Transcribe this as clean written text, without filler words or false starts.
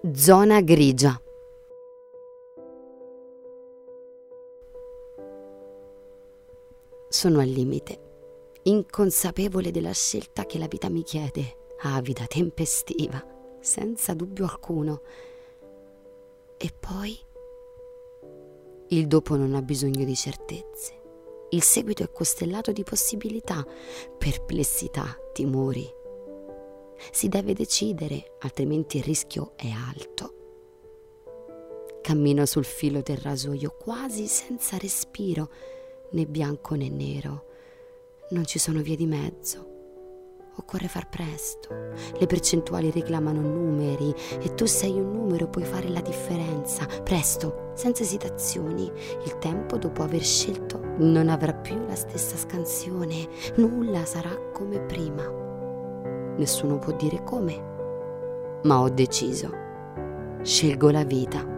Zona grigia. Sono al limite, inconsapevole della scelta che la vita mi chiede, avida, tempestiva, senza dubbio alcuno. E poi il dopo non ha bisogno di certezze. Il seguito è costellato di possibilità, perplessità, timori. Si deve decidere, altrimenti il rischio è alto. Cammino sul filo del rasoio, quasi senza respiro, né bianco né nero. Non ci sono vie di mezzo. Occorre far presto. Le percentuali reclamano numeri e tu sei un numero, puoi fare la differenza. Presto, senza esitazioni. Il tempo, dopo aver scelto, non avrà più la stessa scansione. Nulla sarà come prima. Nessuno può dire come, ma ho deciso. Scelgo la vita.